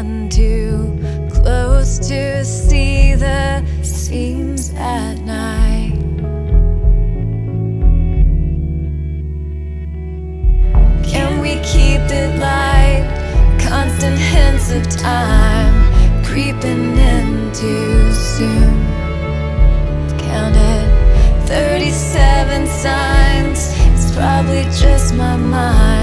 stand too close to see the seams at night. Can we keep it light? Constant hints of time creeping in too soon. Counted 37 signs, it's probably just my mind.